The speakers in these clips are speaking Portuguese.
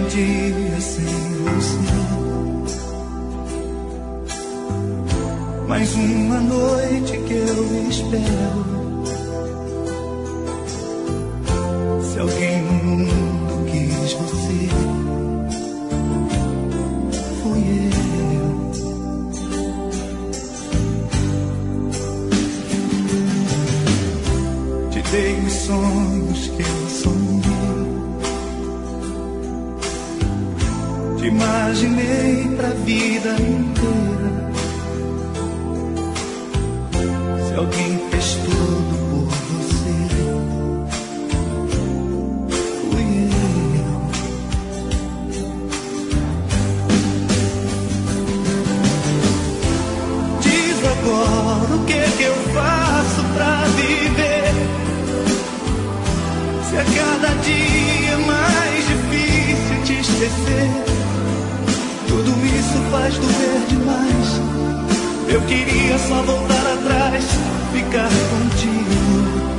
dia sem você. Mais uma noite que eu espero. Se alguém no mundo quis você, fui eu. Te dei os sonhos que eu sonhei. Te imaginei pra vida inteira. Se alguém fez tudo por você, fui eu. Diz agora o que eu faço pra viver. Se a cada dia é mais difícil te esquecer, tudo isso faz doer demais. Eu queria só voltar atrás, ficar contigo.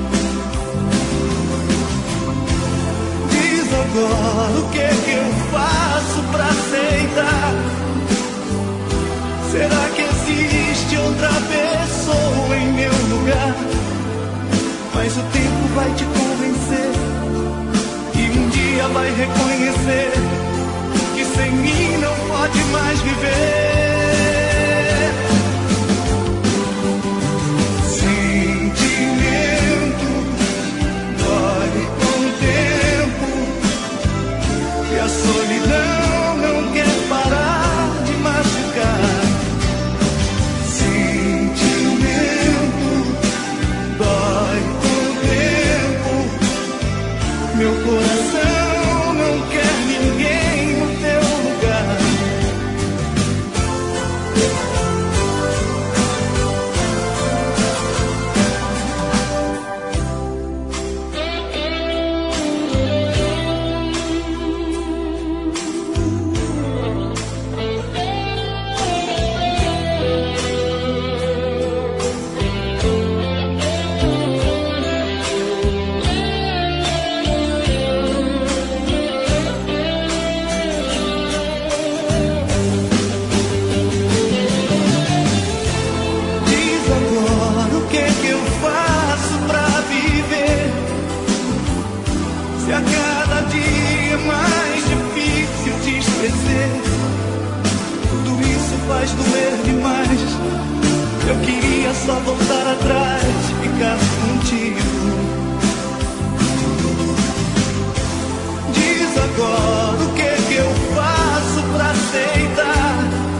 Diz agora o que eu faço pra aceitar. Será que existe outra pessoa em meu lugar? Mas o tempo vai te convencer e um dia vai reconhecer que sem mim não pode mais viver. A solidão não quer parar de machucar. Sentimento dói com o tempo. Meu coração não quer ninguém no teu lugar. Se a cada dia é mais difícil te esquecer, tudo isso faz doer demais. Eu queria só voltar atrás, ficar contigo. Diz agora o que eu faço pra aceitar.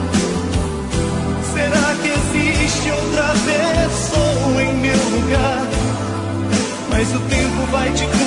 Será que existe outra pessoa em meu lugar? Mas o tempo vai te